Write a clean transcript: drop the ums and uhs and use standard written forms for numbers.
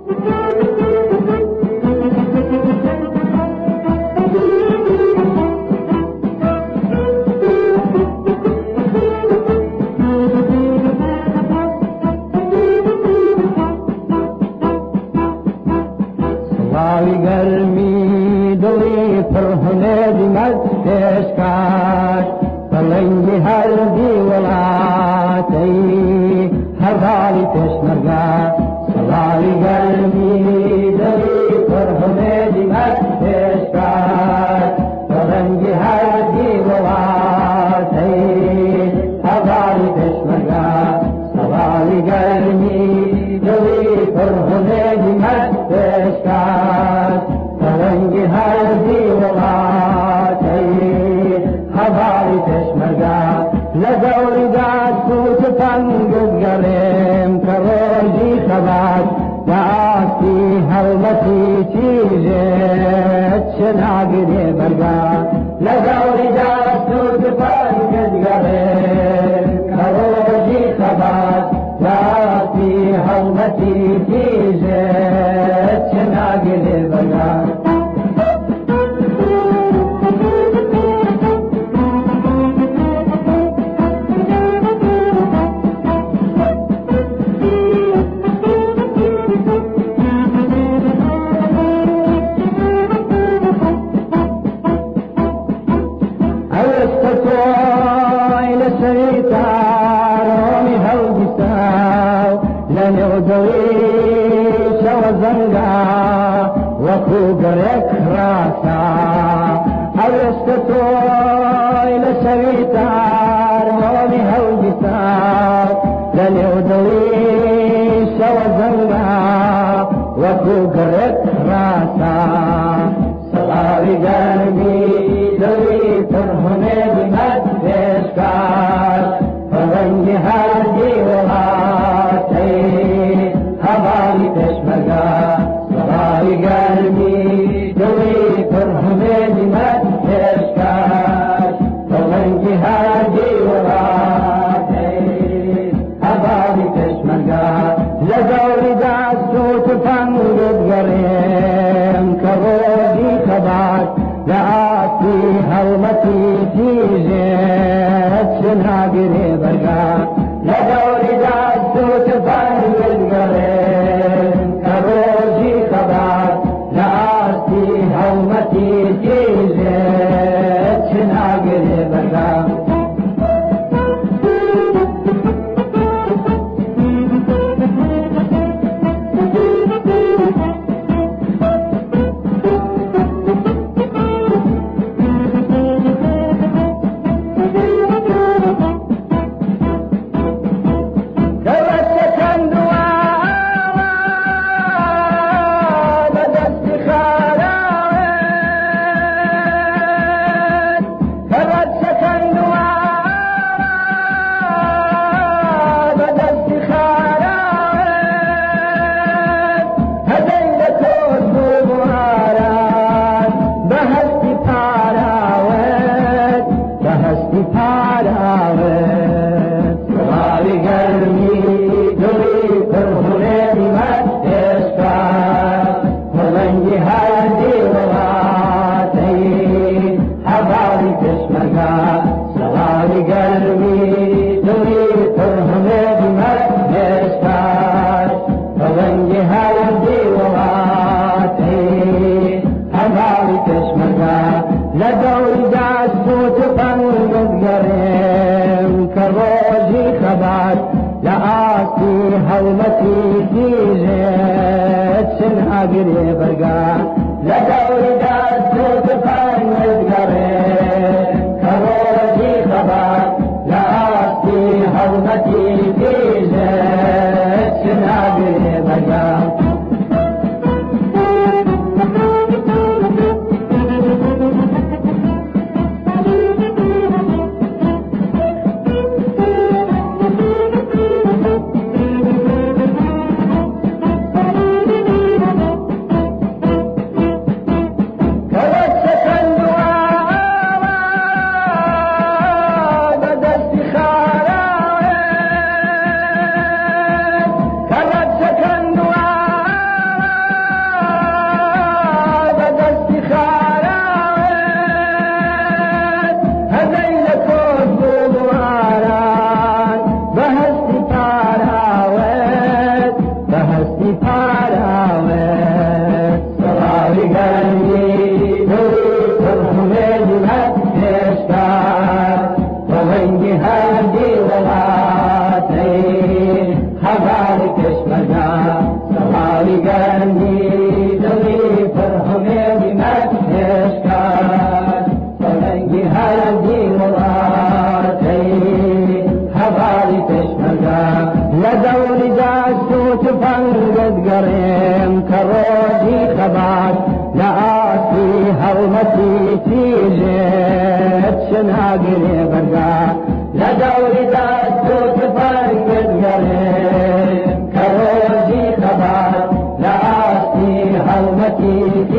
قلبي دلي فرحنا بمسكش كاش فلنجي هالدي ولاتي هرالي تشنرقا صلالي قلبي دلي فرحنا بمسكش كاش فلنجي هالدي ولاتي هرالي تشنرقا صلالي قلبي دلي فرحنا بمسكش كاش فلنجي هالدي ولاتي هرالي تشنرقا لدوري داد سوت فنقد قريم كروجي خبات دعاتي هلمتي تيجيت شناقري برقا لدوري داد سوت فنقد قريم كروجي خبات دعاتي هلمتي تيجيت شناقري برقا وكوكرك راسا أرستوي لسويتار مومي هوجتار لنودوي شوزنغا وكوكرك راسا صلاري قلبي دوي فرحني بمدفش كار فلنجي هادي ولاتي هبالي تشمقا صلاري قلبي دوي فرحني بمدفش كار فلنجي هادي ولاتي هبالي تشمقا لدوري دا صوت فنقد قريم كروجي خبات دعاتي هلمتي تيجيت شناقري برقا لدوري دا صوت فنقد قريم كروجي خبات دعاتي هلمتي تيجيت شناقري برقا هلمتي تيجيت شناقري برقا لدوري دا صوت فنقد قريم كروجي خبات لآسي هلمتي تيجيت شناقري برقا پاراوە سەڵاوی گەرمی دڵی پڕهمێنی هەر هێشتا بەڵەنگی هەردی وڵاتەی هەباری پێشمەرگا سەڵاوی گەرمی دڵی پڕهمێنی هەر هێشتا بەڵەنگی هەردی وڵاتەی هەباری پێشمەرگا لە دەوری دەست و تفەنگت گەڕێم کە ڕۆژی خەبات لە ئاستی هەڵمەتی تیژێت شناگرێ بەرگا لە دەوری دەست و تفەنگت گەڕێم کە ڕۆژی خەبات لە ئاستی هەڵمەتی